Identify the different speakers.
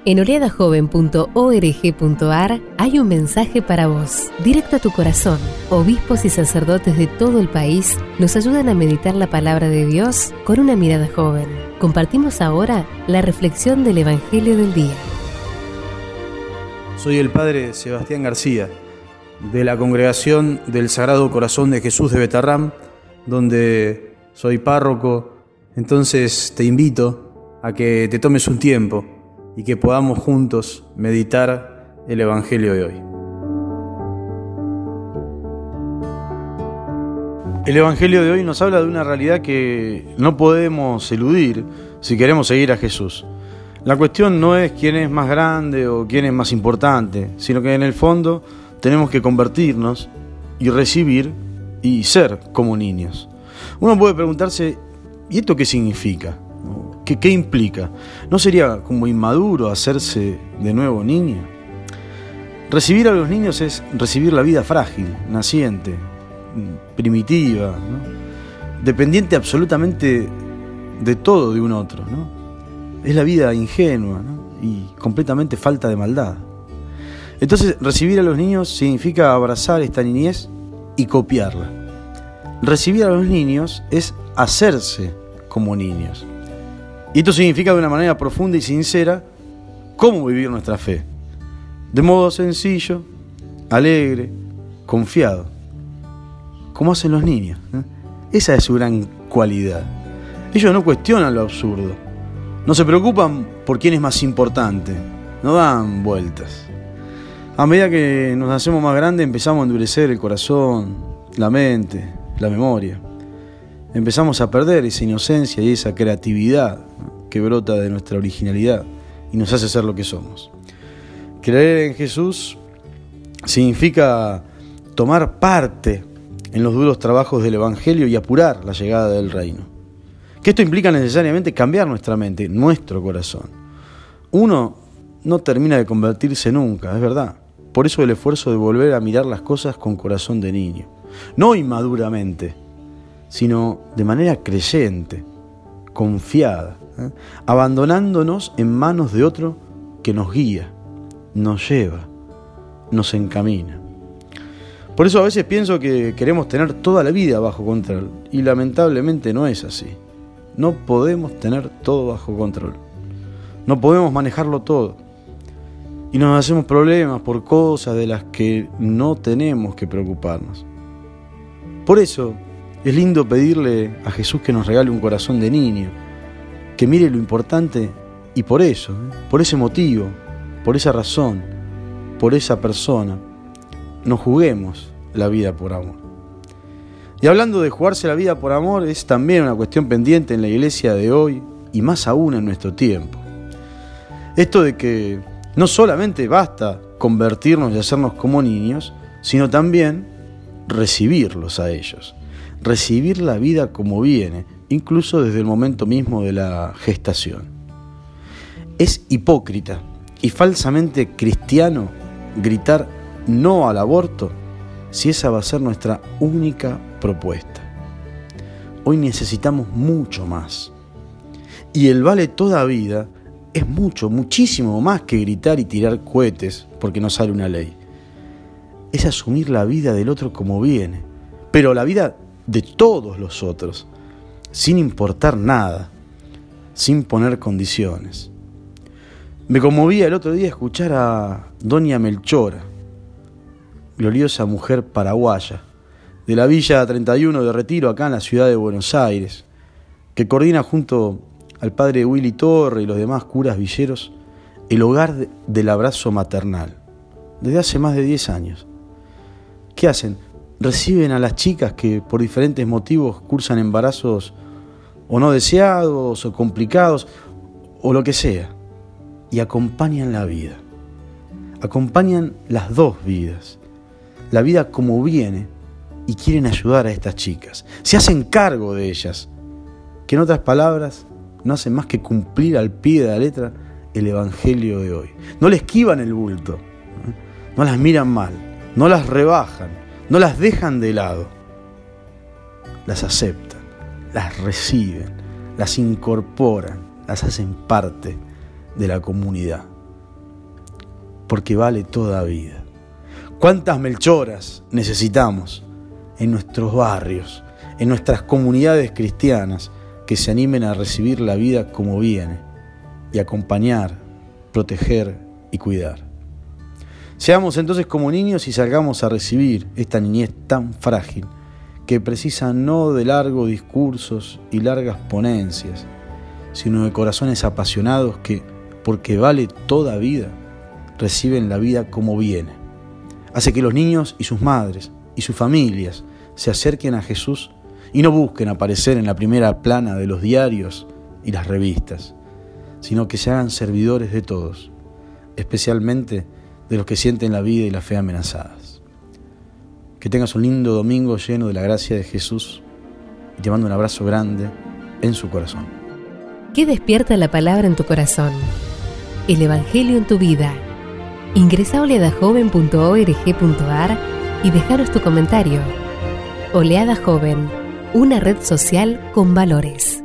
Speaker 1: En oreadajoven.org.ar hay un mensaje para vos, directo a tu corazón. Obispos y sacerdotes de todo el país nos ayudan a meditar la palabra de Dios con una mirada joven. Compartimos ahora la reflexión del Evangelio del Día.
Speaker 2: Soy el Padre Sebastián García, de la Congregación del Sagrado Corazón de Jesús de Betarrám, donde soy párroco. Entonces te invito a que te tomes un tiempo y que podamos juntos meditar el Evangelio de hoy. El Evangelio de hoy nos habla de una realidad que no podemos eludir si queremos seguir a Jesús. La cuestión no es quién es más grande o quién es más importante, sino que en el fondo tenemos que convertirnos y recibir y ser como niños. Uno puede preguntarse, ¿y esto qué significa? ¿Qué implica? ¿No sería como inmaduro hacerse de nuevo niño? Recibir a los niños es recibir la vida frágil, naciente, primitiva, ¿no? Dependiente absolutamente de todo de un otro, ¿no? Es la vida ingenua, ¿no? Y completamente falta de maldad. Entonces, recibir a los niños significa abrazar esta niñez y copiarla. Recibir a los niños es hacerse como niños. Y esto significa de una manera profunda y sincera cómo vivir nuestra fe. De modo sencillo, alegre, confiado. Como hacen los niños, ¿eh? Esa es su gran cualidad. Ellos no cuestionan lo absurdo. No se preocupan por quién es más importante. No dan vueltas. A medida que nos hacemos más grandes empezamos a endurecer el corazón, la mente, la memoria. Empezamos a perder esa inocencia y esa creatividad que brota de nuestra originalidad y nos hace ser lo que somos. Creer en Jesús significa tomar parte en los duros trabajos del Evangelio y apurar la llegada del reino. Que esto implica necesariamente cambiar nuestra mente, nuestro corazón. Uno no termina de convertirse nunca, es verdad. Por eso el esfuerzo de volver a mirar las cosas con corazón de niño. No inmaduramente, sino de manera creyente, confiada, abandonándonos en manos de otro que nos guía, nos lleva, nos encamina. Por eso a veces pienso que queremos tener toda la vida bajo control, y lamentablemente no es así. No podemos tener todo bajo control. No podemos manejarlo todo. Y nos hacemos problemas por cosas de las que no tenemos que preocuparnos. Por eso es lindo pedirle a Jesús que nos regale un corazón de niño, que mire lo importante y por eso, por ese motivo, por esa razón, por esa persona, nos juguemos la vida por amor. Y hablando de jugarse la vida por amor, es también una cuestión pendiente en la iglesia de hoy y más aún en nuestro tiempo. Esto de que no solamente basta convertirnos y hacernos como niños, sino también recibirlos a ellos. Recibir la vida como viene, incluso desde el momento mismo de la gestación. Es hipócrita y falsamente cristiano gritar no al aborto si esa va a ser nuestra única propuesta. Hoy necesitamos mucho más. Y el vale toda vida es muchísimo más que gritar y tirar cohetes porque no sale una ley. Es asumir la vida del otro como viene, pero la vida de todos los otros, sin importar nada, sin poner condiciones. Me conmovía el otro día escuchar a doña Melchora, gloriosa mujer paraguaya, de la Villa 31 de Retiro, acá en la ciudad de Buenos Aires, que coordina junto al padre Willy Torre y los demás curas villeros el hogar del abrazo maternal, desde hace más de 10 años. ¿Qué hacen? Reciben a las chicas que por diferentes motivos cursan embarazos o no deseados o complicados o lo que sea, y acompañan la vida. Acompañan las dos vidas, la vida como viene, y quieren ayudar a estas chicas. Se hacen cargo de ellas, que en otras palabras no hacen más que cumplir al pie de la letra el Evangelio de hoy. No le esquivan el bulto, no las miran mal, no las rebajan, no las dejan de lado. Las aceptan, las reciben, las incorporan, las hacen parte de la comunidad. porque vale toda vida. ¿Cuántas Melchoras necesitamos en nuestros barrios, en nuestras comunidades cristianas, que se animen a recibir la vida como viene y acompañar, proteger y cuidar? Seamos entonces como niños y salgamos a recibir esta niñez tan frágil que precisa no de largos discursos y largas ponencias, sino de corazones apasionados que, porque vale toda vida, reciben la vida como viene. Hace que los niños y sus madres y sus familias se acerquen a Jesús y no busquen aparecer en la primera plana de los diarios y las revistas, sino que se hagan servidores de todos, especialmente de los que sienten la vida y la fe amenazadas. Que tengas un lindo domingo lleno de la gracia de Jesús y te mando un abrazo grande en su corazón.
Speaker 1: ¿Qué despierta la palabra en tu corazón? El Evangelio en tu vida. Ingresa a oleadajoven.org.ar y dejaros tu comentario. Oleada Joven, una red social con valores.